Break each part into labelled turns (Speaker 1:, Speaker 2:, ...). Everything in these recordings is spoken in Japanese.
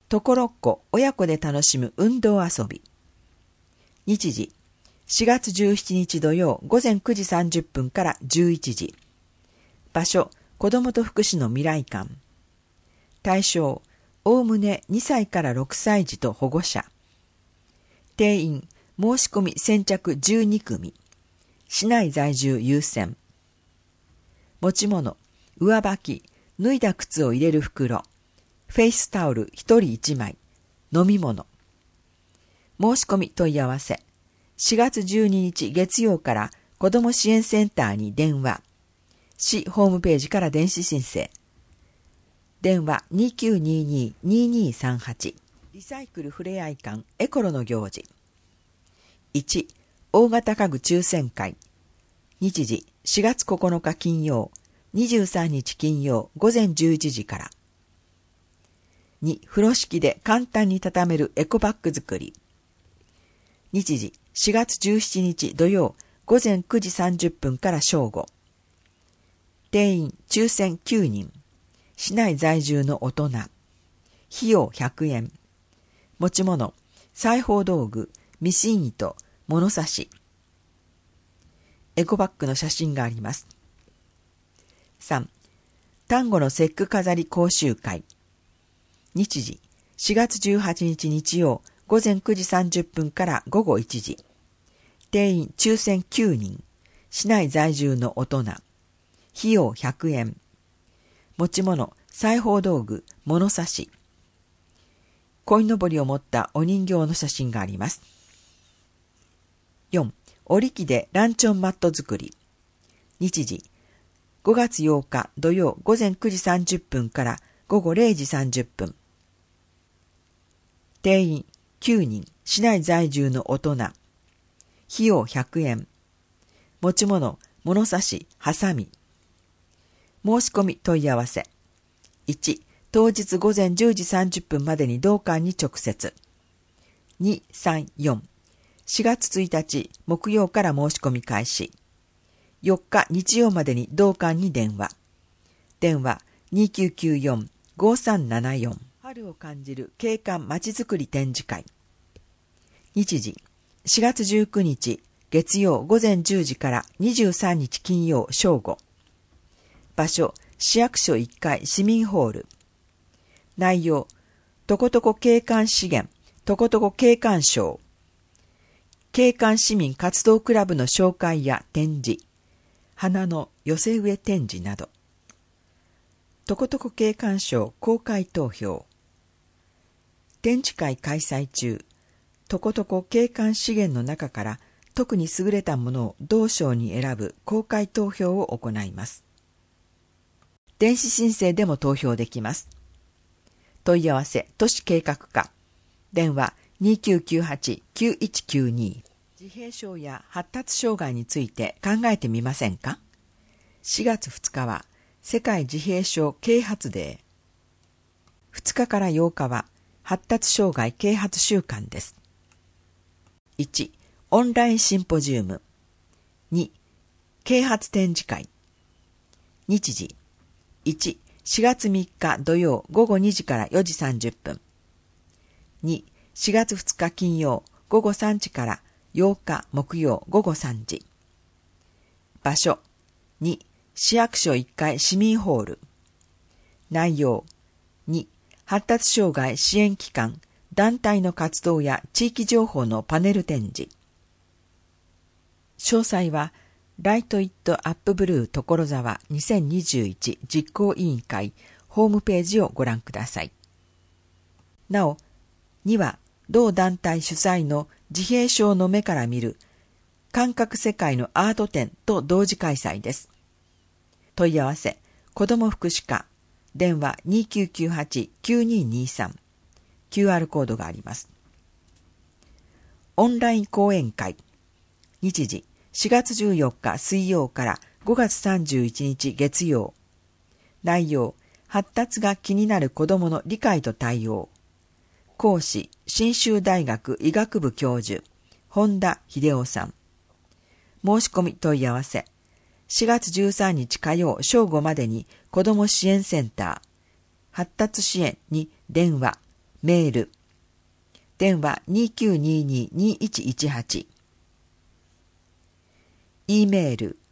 Speaker 1: ところっこ親子で楽しむ運動遊び。日時、4月17日土曜午前9時30分から11時。場所、子どもと福祉の未来館。対象、おおむね2歳から6歳児と保護者。定員、申し込み先着12組。市内在住優先。持ち物、上履き、脱いだ靴を入れる袋。フェイスタオル1人1枚。飲み物。申し込み問い合わせ。4月12日月曜から子ども支援センターに電話。市ホームページから電子申請。電話 2922-2238。リサイクルふれあい館エコロの行事。1、大型家具抽選会。日時、4月9日金曜、23日金曜午前11時から。2、風呂敷で簡単に畳めるエコバッグ作り。日時、4月17日土曜午前9時30分から正午。定員抽選9人。市内在住の大人。費用100円。持ち物、裁縫道具、ミシン糸、物差し。エコバッグの写真があります。3、端午の節句飾り講習会。日時、4月18日日曜午前9時30分から午後1時。定員抽選9人。市内在住の大人。費用100円。持ち物、裁縫道具、物差し。鯉のぼりを持ったお人形の写真があります。4、織り機でランチョンマット作り。日時、5月8日土曜午前9時30分から午後0時30分。定員9人、市内在住の大人。費用100円。持ち物、物差し、ハサミ。申し込み問い合わせ。1、当日午前10時30分までに同館に直接。2、3、4。4月1日木曜から申し込み開始。4日日曜までに同館に電話。電話 2994-5374。春を感じる景観まちづくり展示会。日時、4月19日月曜午前10時から23日金曜正午。場所、市役所1階市民ホール。内容、とことこ景観資源、とことこ景観賞。景観市民活動クラブの紹介や展示。花の寄せ植え展示など。とことこ景観賞公開投票。展示会開催中。とことこ景観資源の中から特に優れたものを同賞に選ぶ公開投票を行います。電子申請でも投票できます。問い合わせ都市計画課。電話 2998-9192。自閉症や発達障害について考えてみませんか？ 4 月2日は世界自閉症啓発デー。2日から8日は発達障害啓発週間です。1、オンラインシンポジウム。2、啓発展示会。日時。1、4月3日土曜午後2時から4時30分。2、4月2日金曜午後3時から8日木曜午後3時。場所。2、市役所1階市民ホール。内容。2、発達障害支援機関、団体の活動や地域情報のパネル展示。詳細は、ライト・イット・アップ・ブルー所沢2021実行委員会ホームページをご覧ください。なお、2は同団体主催の自閉症の目から見る感覚世界のアート展と同時開催です。問い合わせ、子ども福祉課、電話 2998-9223。QR コードがあります。オンライン講演会。日時、4月14日水曜から5月31日月曜。内容、発達が気になる子どもの理解と対応。講師、信州大学医学部教授、本田秀夫さん。申し込み問い合わせ。4月13日火曜正午までに子ども支援センター、発達支援に電話、 メール。電話 2922-2118。e メール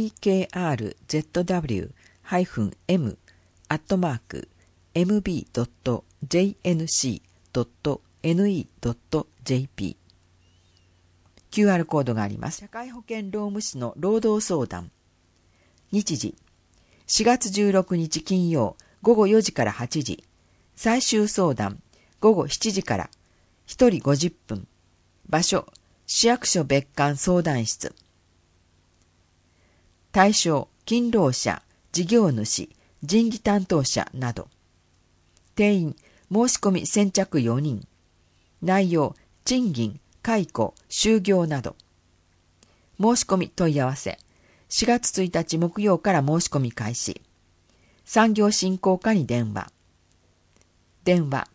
Speaker 1: tkrZW-mb.jnc.ne.jp。 QR コードがあります。社会保険労務士の労働相談。日時4月16日金曜午後4時から8時。最終相談午後7時から1人50分。場所市役所別館相談室。対象勤労者、事業主、人事担当者など。定員申し込み先着4人。内容賃金、解雇、就業など。申し込み問い合わせ4月1日木曜から申し込み開始。産業振興課に電話。電話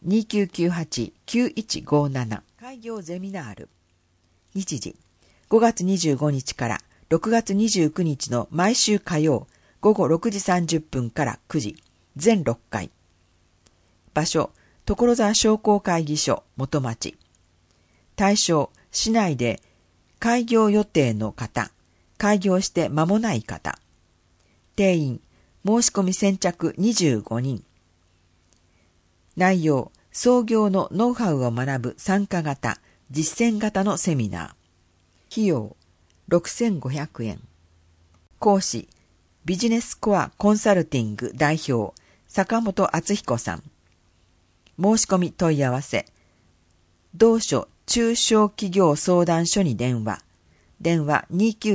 Speaker 1: 2998-9157。 開業ゼミナール。日時5月25日から6月29日の毎週火曜午後6時30分から9時。全6回。場所所沢商工会議所元町。対象市内で開業予定の方、開業して間もない方。定員申し込み先着25人。内容創業のノウハウを学ぶ参加型、実践型のセミナー。費用6500円。講師ビジネスコアコンサルティング代表坂本敦彦さん。申し込み問い合わせ同所中小企業相談所に電話。電話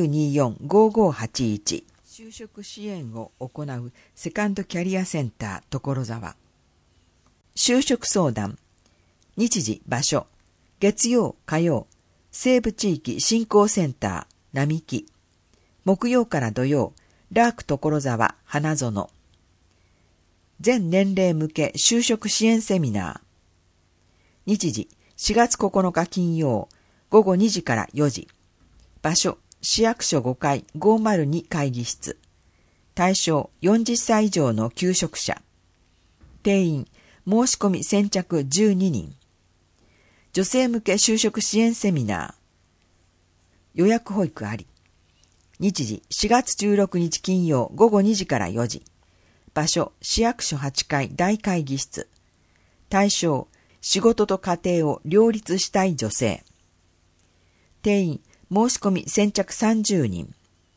Speaker 1: 2924-5581。就職支援を行うセカンドキャリアセンター所沢。就職相談日時場所月曜火曜西部地域振興センター並木。木曜から土曜ラーク所沢花園。全年齢向け就職支援セミナー。日時4月9日金曜午後2時から4時。場所市役所5階502会議室。対象40歳以上の求職者。定員申し込み先着12人。女性向け就職支援セミナー。予約保育あり。日時4月16日金曜午後2時から4時。場所市役所8階大会議室。対象仕事と家庭を両立したい女性。定員申し込み先着30人。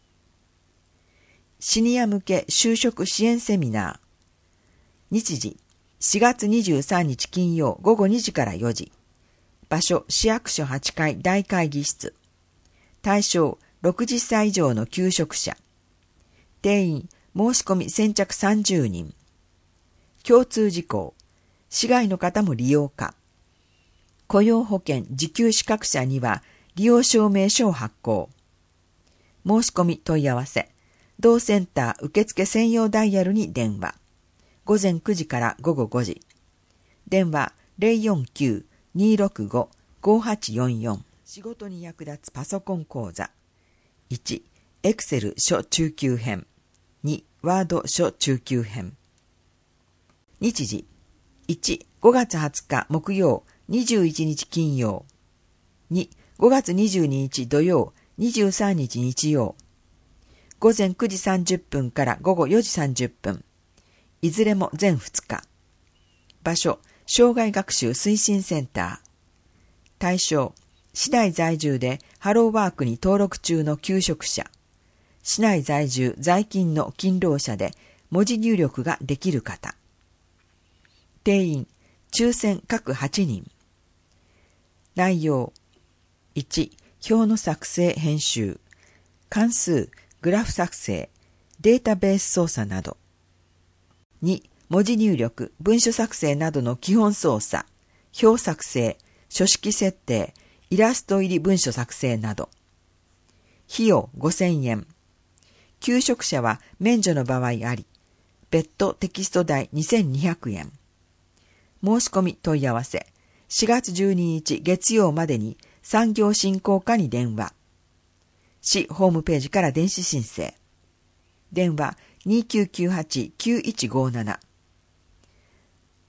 Speaker 1: シニア向け就職支援セミナー。日時4月23日金曜午後2時から4時。場所市役所8階大会議室。対象60歳以上の求職者。定員申し込み先着30人。共通事項市外の方も利用可。雇用保険受給資格者には利用証明書を発行。申し込み問い合わせ同センター受付専用ダイヤルに電話。午前9時から午後5時。電話 049-265-5844。仕事に役立つパソコン講座。1、エクセル書中級編。2、ワード書中級編。日時1、5月20日木曜21日金曜。2、5月22日土曜23日日曜。午前9時30分から午後4時30分。いずれも全2日。場所、障害学習推進センター。対象、市内在住でハローワークに登録中の求職者。市内在住在勤の勤労者で文字入力ができる方。定員、抽選各8人。内容、1、表の作成編集。関数、グラフ作成、データベース操作など。2、文字入力、文書作成などの基本操作、表作成、書式設定、イラスト入り文書作成など。費用5000円。求職者は免除の場合あり、別途テキスト代2200円。申し込み問い合わせ、4月12日月曜までに産業振興課に電話。市ホームページから電子申請。電話 2998-9157。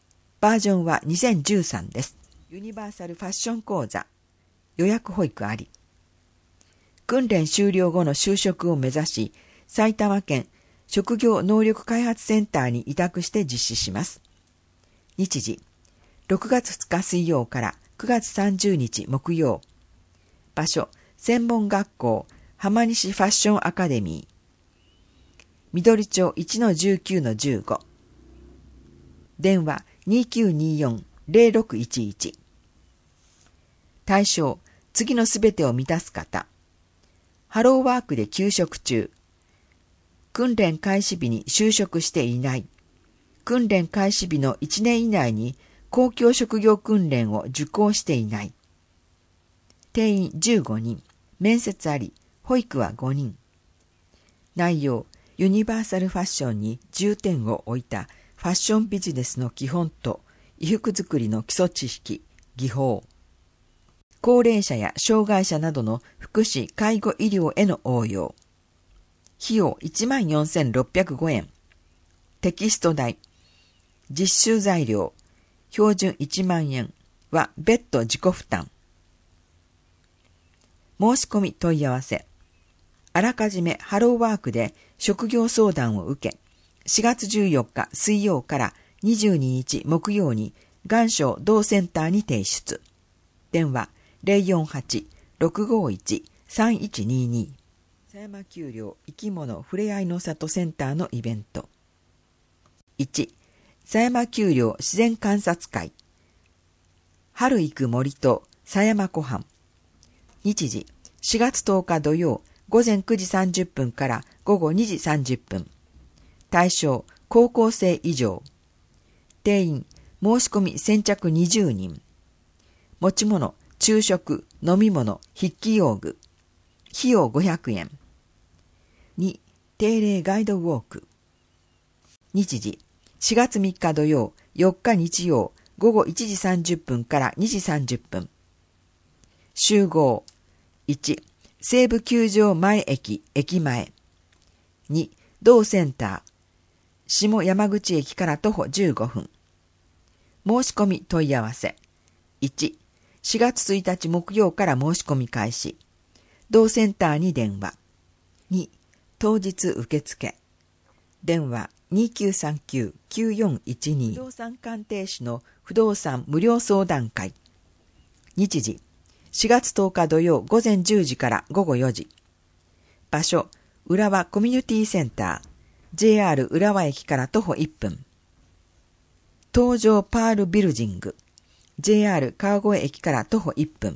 Speaker 1: バージョンは2013です。ユニバーサルファッション講座。予約保育あり。訓練終了後の就職を目指し、埼玉県職業能力開発センターに委託して実施します。日時、6月2日水曜から9月30日木曜。場所、専門学校浜西ファッションアカデミー。緑町 1-19-15。電話 2924-0611。対象、次のすべてを満たす方。ハローワークで休職中。訓練開始日に就職していない。訓練開始日の1年以内に公共職業訓練を受講していない。定員15人。面接あり。保育は5人。内容、ユニバーサルファッションに重点を置いたファッションビジネスの基本と衣服作りの基礎知識、技法。高齢者や障害者などの福祉・介護医療への応用。費用14,605円。テキスト代。実習材料。標準1万円は別途自己負担。申し込み問い合わせ。あらかじめハローワークで職業相談を受け、4月14日水曜から22日木曜に願書同センターに提出。電話048-651-3122。狭山丘陵生き物ふれあいの里センターのイベント。1、狭山丘陵自然観察会。春行く森と狭山湖畔。日時、4月10日土曜、午前9時30分から午後2時30分。対象、高校生以上。定員、申し込み先着20人。持ち物、昼食、飲み物、筆記用具。費用500円。2、定例ガイドウォーク。日時、4月3日土曜、4日日曜、午後1時30分から2時30分。集合。1、西武球場前駅、駅前。2、同センター。下山口駅から徒歩15分。申し込み問い合わせ。1、4月1日木曜から申し込み開始。同センターに電話。2、当日受付。電話2939-9412。不動産鑑定士の不動産無料相談会。日時、4月10日土曜午前10時から午後4時。場所、浦和コミュニティセンター。JR 浦和駅から徒歩1分。東上パールビルジング。JR 川越駅から徒歩1分。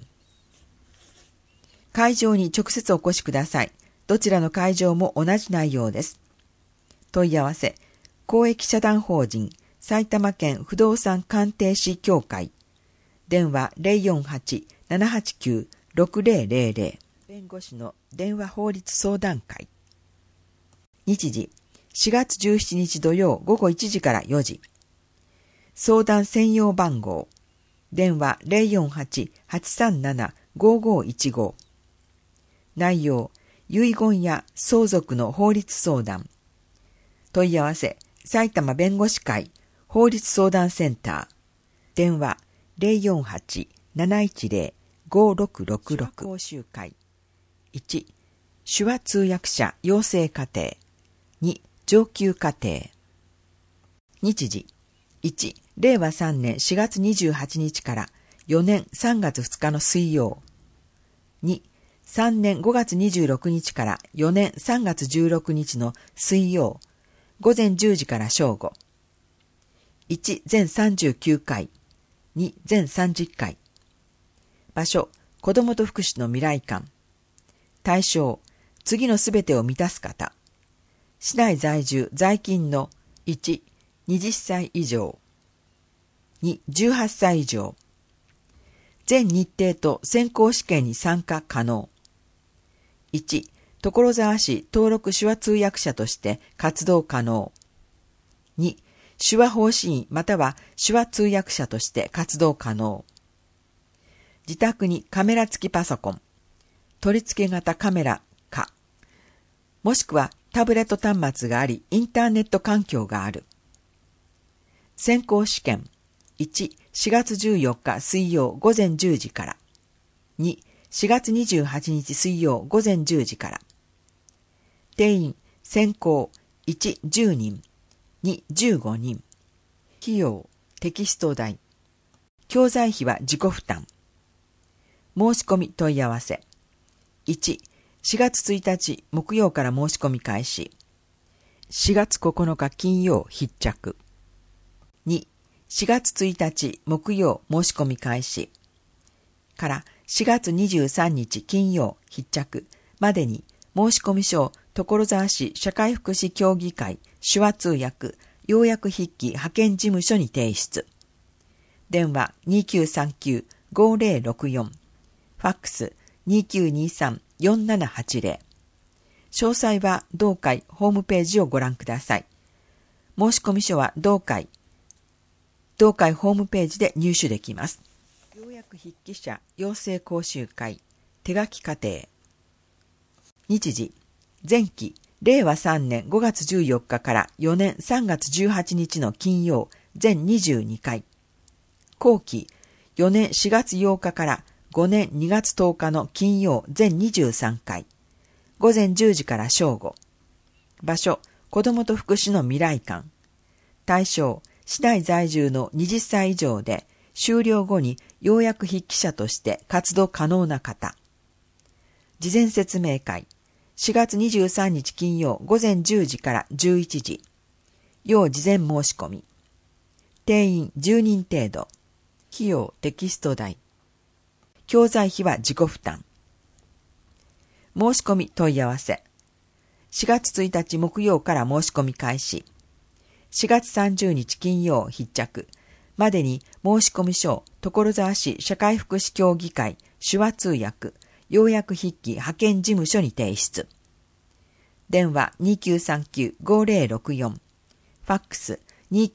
Speaker 1: 会場に直接お越しください。どちらの会場も同じ内容です。問い合わせ、公益社団法人埼玉県不動産鑑定士協会。電話048-789-6000。弁護士の電話法律相談会。日時、4月17日土曜午後1時から4時。相談専用番号。電話048-837-5515。内容、遺言や相続の法律相談。問い合わせ、埼玉弁護士会法律相談センター。電話048-710-5666。講習会。1、手話通訳者養成課程。2、上級課程。日時、1、令和3年4月28日から4年3月2日の水曜。2、3年5月26日から4年3月16日の水曜。午前10時から正午。1、全39回。2、全30回。場所、子どもと福祉の未来館。対象、次のすべてを満たす方。市内在住在勤の1、20歳以上。2、18歳以上。全日程と選考試験に参加可能。1、所沢市登録手話通訳者として活動可能。2、手話法師員または手話通訳者として活動可能。自宅にカメラ付きパソコン、取り付け型カメラか、もしくはタブレット端末があり、インターネット環境がある。選考試験、 1、4月14日水曜午前10時から。2、4月28日水曜午前10時から。定員、先行、1、10人、2、15人。費用、テキスト代。教材費は自己負担。申し込み問い合わせ。1、4月1日木曜から申し込み開始。4月9日金曜必着。2、4月1日木曜申し込み開始から4月23日金曜必着までに申込書を所沢市社会福祉協議会手話通訳要約筆記派遣事務所に提出。電話 2939-5064 ファックス 2923-4780。 詳細は同会ホームページをご覧ください。申込書は同会ホームページで入手できます。要約筆記者養成講習会手書き課程。日時前期令和3年5月14日から4年3月18日の金曜全22回。後期4年4月8日から5年2月10日の金曜全23回。午前10時から正午。場所、子どもと福祉の未来館。対象、市内在住の20歳以上で、修了後に要約筆記者として活動可能な方。事前説明会。4月23日金曜午前10時から11時。要事前申し込み。定員10人程度。費用テキスト代。教材費は自己負担。申し込み問い合わせ。4月1日木曜から申し込み開始。4月30日金曜必着までに申込書を所沢市社会福祉協議会手話通訳要約筆記派遣事務所に提出。電話 2939-5064 ファックス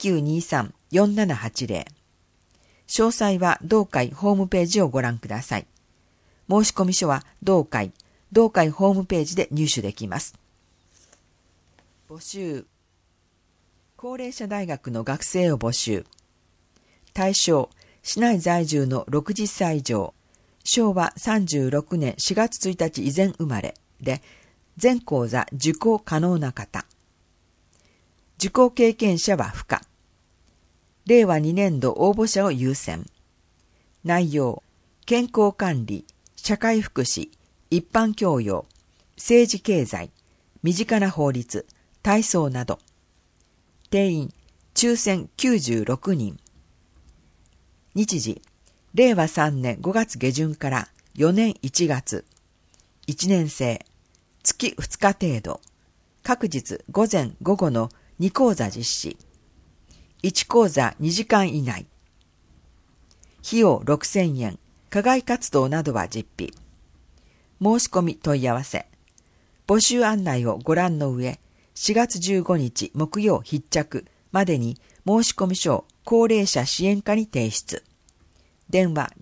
Speaker 1: 2923-4780。 詳細は同会ホームページをご覧ください。申込書は同会ホームページで入手できます。募集。高齢者大学の学生を募集。対象、市内在住の60歳以上、昭和36年4月1日以前生まれで、全講座受講可能な方。受講経験者は不可。令和2年度応募者を優先。内容、健康管理、社会福祉、一般教養、政治経済、身近な法律、体操など。定員、抽選96人。日時、令和3年5月下旬から4年1月。1年生、月2日程度。各日午前午後の2講座実施。1講座2時間以内。費用6000円。課外活動などは実費。申し込み問い合わせ。募集案内をご覧の上、4月15日木曜必着までに申込書を高齢者支援課に提出。電話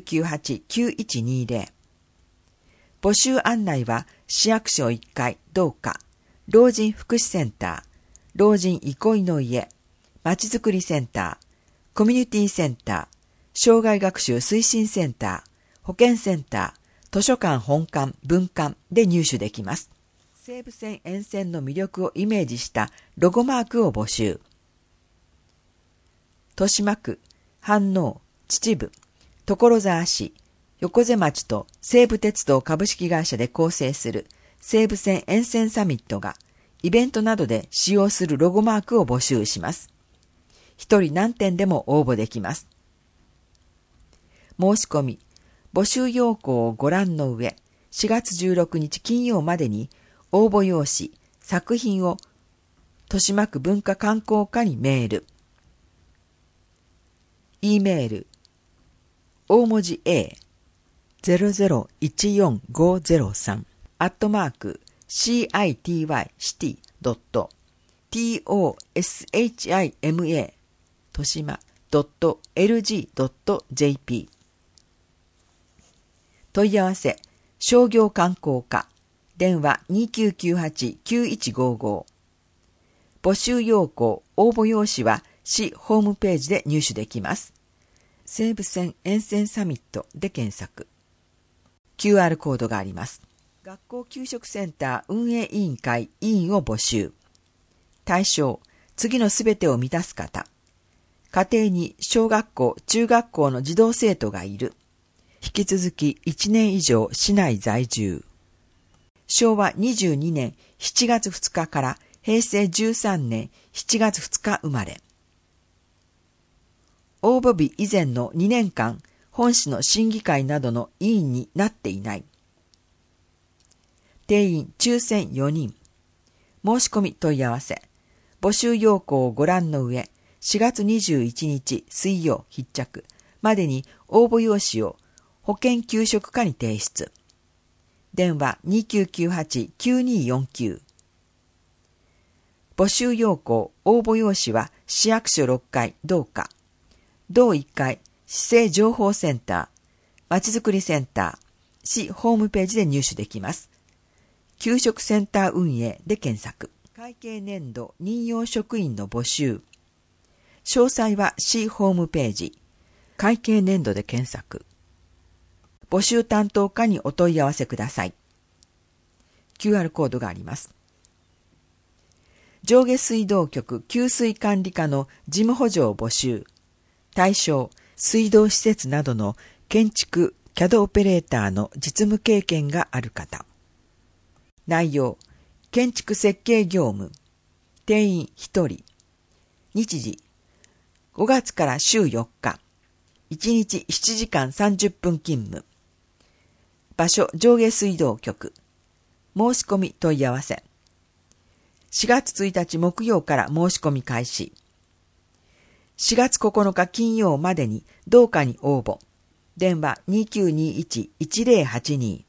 Speaker 1: 2998-9120。募集案内は市役所1階同課、老人福祉センター、老人憩いの家、まちづくりセンター、コミュニティセンター、障害学習推進センター、保健センター、図書館本館、分館で入手できます。西武線沿線の魅力をイメージしたロゴマークを募集。豊島区、飯能、秩父、所沢市、横瀬町と西武鉄道株式会社で構成する西武線沿線サミットがイベントなどで使用するロゴマークを募集します。一人何点でも応募できます。申し込み、募集要項をご覧の上、4月16日金曜までに応募用紙、作品を豊島区文化観光課にメール。E メール、大文字 A0014503 @city.toshima 豊島 .lg.jp。問い合わせ、商業観光課、電話 2998-9155。募集要項、応募用紙は市ホームページで入手できます。西武線沿線サミットで検索。QR コードがあります。学校給食センター運営委員会委員を募集。対象、次のすべてを満たす方。家庭に小学校、中学校の児童生徒がいる。引き続き1年以上市内在住。昭和22年7月2日から平成13年7月2日生まれ。応募日以前の2年間、本市の審議会などの委員になっていない。定員抽選4人。申し込み問い合わせ。募集要項をご覧の上、4月21日水曜必着までに応募用紙を保健給食課に提出。電話 2998-9249。募集要項応募用紙は市役所6階同課。同1階、市政情報センター、まちづくりセンター、市ホームページで入手できます。給食センター運営で検索。会計年度任用職員の募集。詳細は市ホームページ、会計年度で検索。募集担当課にお問い合わせください。QR コードがあります。上下水道局給水管理課の事務補助を募集。対象、水道施設などの建築 CAD オペレーターの実務経験がある方。内容、建築設計業務。定員1人。日時、5月から週4日。1日7時間30分勤務。場所、上下水道局。申し込み問い合わせ。4月1日木曜から申し込み開始。4月9日金曜までに同課に応募。電話 2921-1082。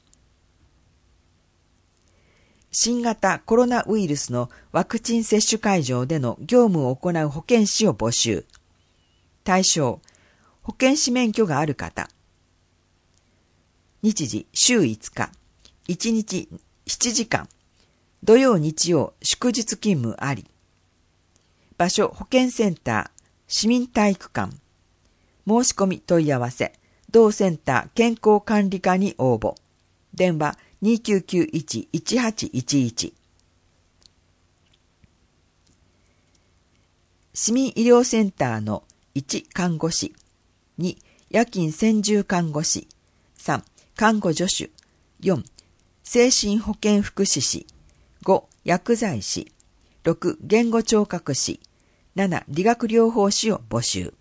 Speaker 1: 新型コロナウイルスのワクチン接種会場での業務を行う保健師を募集。対象、保健師免許がある方。日時、週5日。1日7時間。土曜日曜祝日勤務あり。場所、保健センター。市民体育館。申し込み問い合わせ。同センター健康管理課に応募。電話 2991-1811。市民医療センターの1、看護師。2、夜勤専従看護師。3、看護助手。4、精神保健福祉士。5、薬剤師。6、言語聴覚士。7、理学療法士を募集。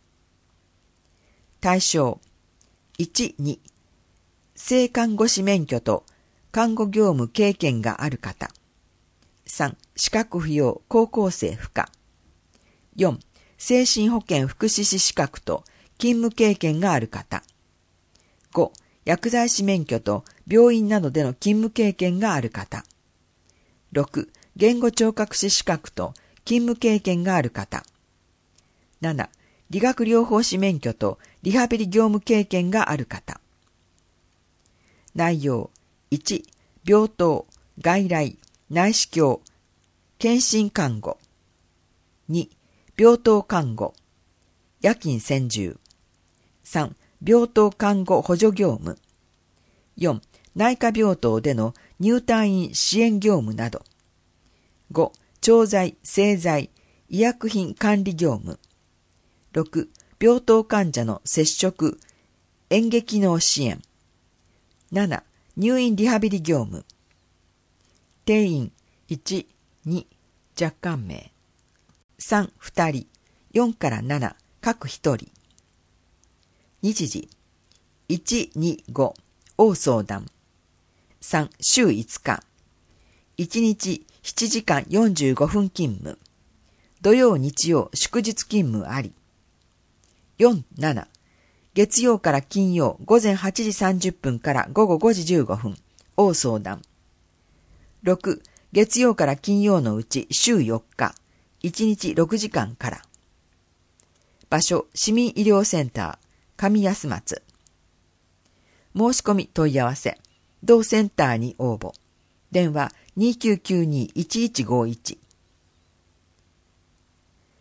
Speaker 1: 対象、1、2、性看護師免許と看護業務経験がある方。3、資格不要、高校生不可。4、精神保健福祉士資格と勤務経験がある方。5、薬剤師免許と病院などでの勤務経験がある方。6、言語聴覚士資格と勤務経験がある方。7、理学療法士免許とリハビリ業務経験がある方。内容、1、病棟、外来、内視鏡、検診看護。2、病棟看護、夜勤専従。3、病棟看護補助業務。4、内科病棟での入退院支援業務など。5、調剤、製剤、医薬品管理業務。6、病棟患者の接触、嚥下機能支援。7、入院リハビリ業務。定員、1、2、若干名。3、2人、4から7、各1人。日時、1、2、5、大相談。3、週5日。1日7時間45分勤務。土曜日曜祝日勤務あり。4、7、月曜から金曜午前8時30分から午後5時15分、大相談。6、月曜から金曜のうち週4日、1日6時間から。場所、市民医療センター、上安松。申し込み問い合わせ、同センターに応募。電話 2992-1151。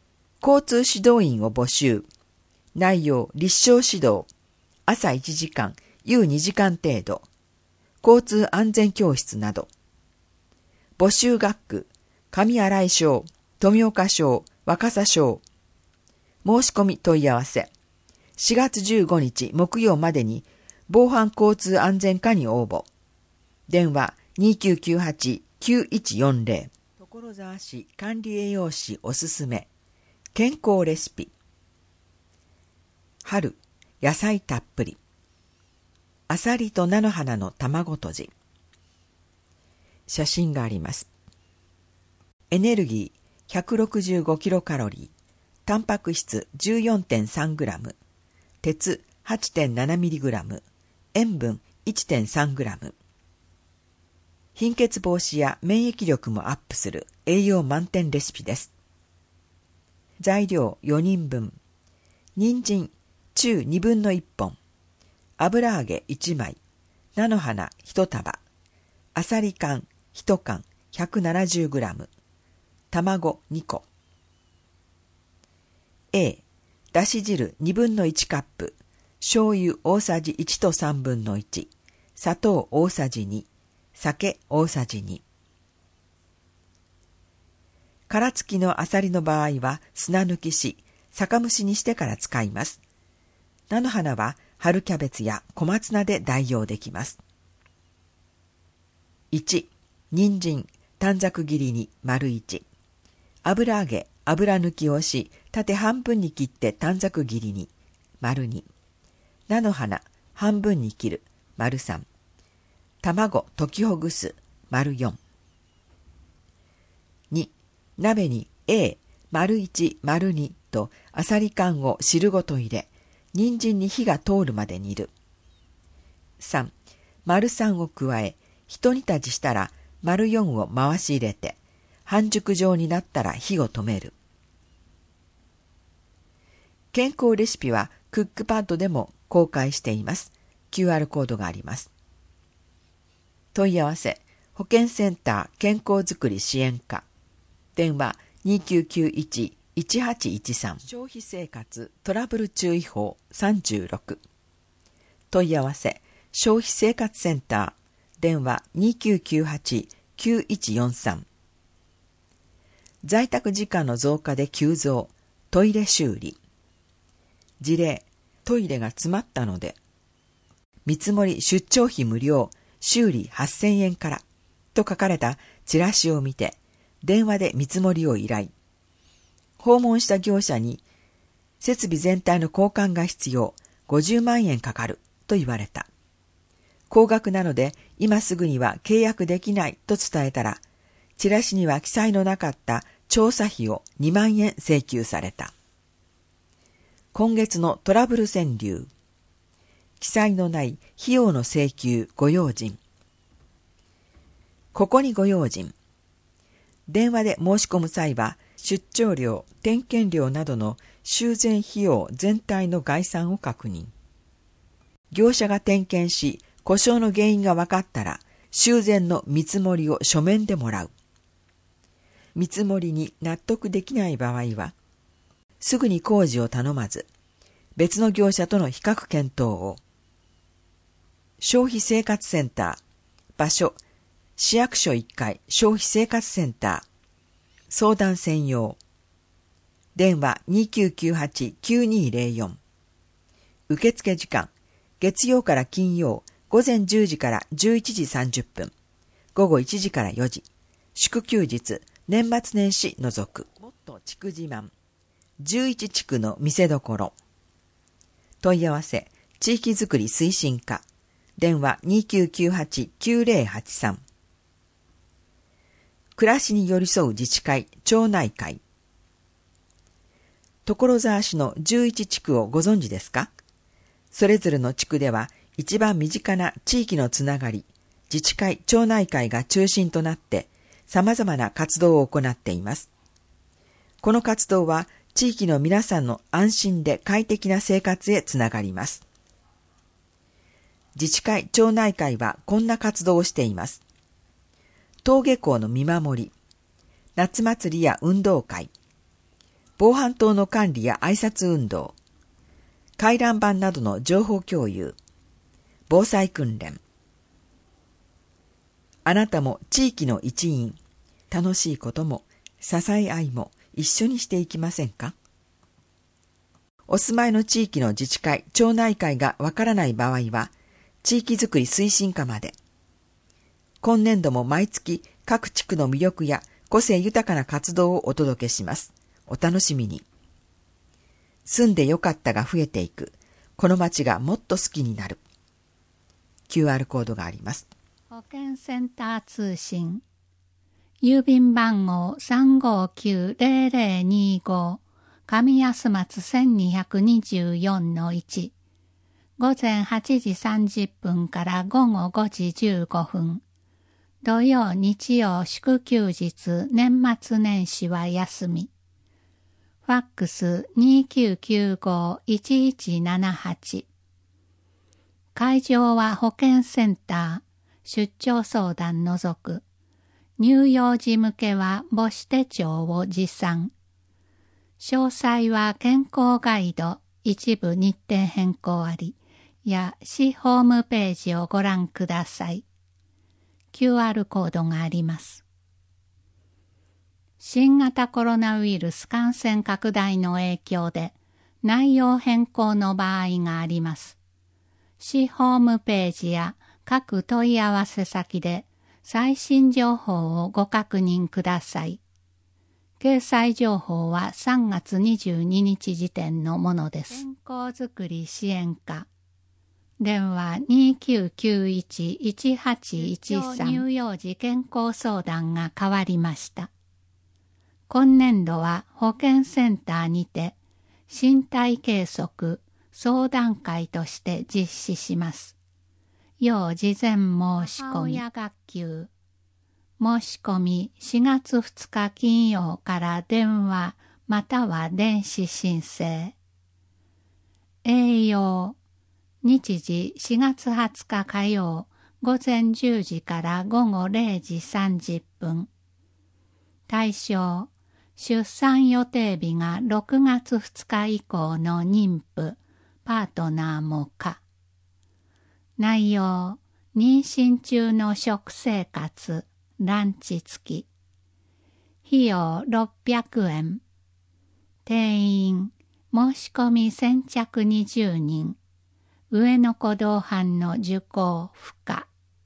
Speaker 1: 交通指導員を募集。内容、立証指導。朝1時間、夕2時間程度。交通安全教室など。募集学区、上新井小、富岡小、若狭小。申し込み問い合わせ。4月15日木曜までに防犯交通安全課に応募。電話 2998-9140。所沢市管理栄養士おすすめ。健康レシピ。春、野菜たっぷり。あさりと菜の花の卵とじ。写真があります。エネルギー165キロカロリー。タンパク質 14.3 グラム。鉄 8.7 ミリグラム。塩分 1.3 グラム。貧血防止や免疫力もアップする栄養満点レシピです。材料4人分。人参中2分の1本。油揚げ1枚。菜の花1束。あさり缶1缶 170 グラム。卵2個。A、だし汁2分の1カップ。醤油大さじ1と3分の1。砂糖大さじ2。酒大さじ2。殻付きのあさりの場合は砂抜きし、酒蒸しにしてから使います。菜の花は春キャベツや小松菜で代用できます。1、人参、短冊切りに丸1。油揚げ、油抜きをし、縦半分に切って短冊切りに丸2。菜の花、半分に切る丸3。卵、溶きほぐす丸4。2、鍋に A、丸1、丸2とあさり缶を汁ごと入れ、人参に火が通るまで煮る。3、丸3を加え、一煮立ちしたら丸4を回し入れて、半熟状になったら火を止める。健康レシピはクックパッドでも公開しています。QR コードがあります。問い合わせ、保健センター健康づくり支援課。電話 2991-1813。消費生活トラブル注意報36。問い合わせ、消費生活センター。電話 2998-9143。在宅時間の増加で急増。トイレ修理。事例、トイレが詰まったので。見積もり出張費無料、修理8000円からと書かれたチラシを見て、電話で見積もりを依頼。訪問した業者に、設備全体の交換が必要、50万円かかると言われた。高額なので今すぐには契約できないと伝えたら、チラシには記載のなかった調査費を2万円請求された。今月のトラブル川柳。記載のない費用の請求ご用心。ここにご用心。電話で申し込む際は、出張料、点検料などの修繕費用全体の概算を確認。業者が点検し、故障の原因が分かったら、修繕の見積もりを書面でもらう。見積もりに納得できない場合は、すぐに工事を頼まず、別の業者との比較検討を。消費生活センター。場所、市役所1階消費生活センター。相談専用。電話 2998-9204。受付時間、月曜から金曜、午前10時から11時30分。午後1時から4時。祝休日、年末年始除く。もっと地区自慢。11地区の見せどころ。問い合わせ、地域づくり推進課。電話 2998-9083。暮らしに寄り添う自治会、町内会。所沢市の11地区をご存知ですか？それぞれの地区では一番身近な地域のつながり、自治会、町内会が中心となって様々な活動を行っています。この活動は地域の皆さんの安心で快適な生活へつながります。自治会、町内会はこんな活動をしています。登下校の見守り、夏祭りや運動会、 防犯灯の管理や挨拶運動、回覧板などの情報共有、防災訓練。あなたも地域の一員、楽しいことも支え合いも一緒にしていきませんか？お住まいの地域の自治会、町内会がわからない場合は、地域づくり推進課まで。今年度も毎月各地区の魅力や個性豊かな活動をお届けします。お楽しみに。住んでよかったが増えていく。この町がもっと好きになる。QR コードがあります。
Speaker 2: 保健センター通信。郵便番号 359-0025 上安松 1224-1 午前8時30分から午後5時15分。土曜、日曜、祝休日、年末年始は休み。ファックス 2995-1178。会場は保健センター、出張相談除く。乳幼児向けは母子手帳を持参。詳細は健康ガイド、一部日程変更あり、や市ホームページをご覧ください。QR コードがあります。新型コロナウイルス感染拡大の影響で内容変更の場合があります。市ホームページや各問い合わせ先で最新情報をご確認ください。掲載情報は3月22日時点のものです。健康づくり支援課。電話 2991-1813 乳幼児健康相談が変わりました。今年度は保健センターにて身体計測相談会として実施します。要事前申し込み。母親学級。申し込み4月2日金曜から電話または電子申請。栄養。日時4月20日火曜午前10時から午後0時30分。対象、出産予定日が6月2日以降の妊婦、パートナーも可。内容、妊娠中の食生活、ランチ付き。費用600円。定員、申し込み先着20人。上野古道藩の受講不可。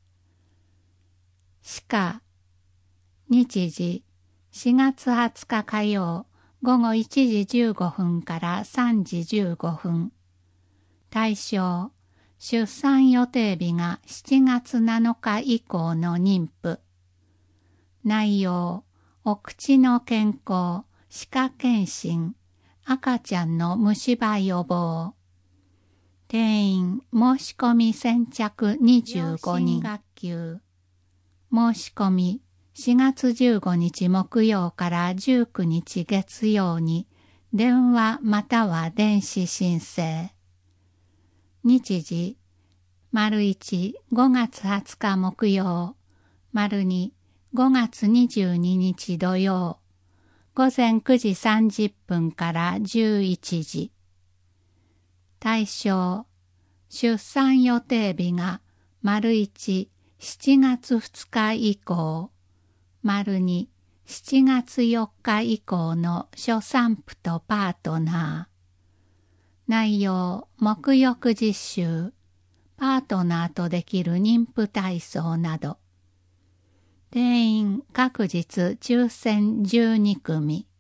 Speaker 2: 歯科。日時、4月20日火曜、午後1時15分から3時15分。対象、出産予定日が7月7日以降の妊婦。内容、お口の健康、歯科検診、赤ちゃんの虫歯予防。定員、申し込み先着25人。学級。申し込み、4月15日木曜から19日月曜に、電話または電子申請。日時、1、5月20日木曜、2、5月22日土曜、午前9時30分から11時。対象、出産予定日が1、7月2日以降、2、7月4日以降の初産婦とパートナー。内容、沐浴実習、パートナーとできる妊婦体操など。定員、各日抽選12組。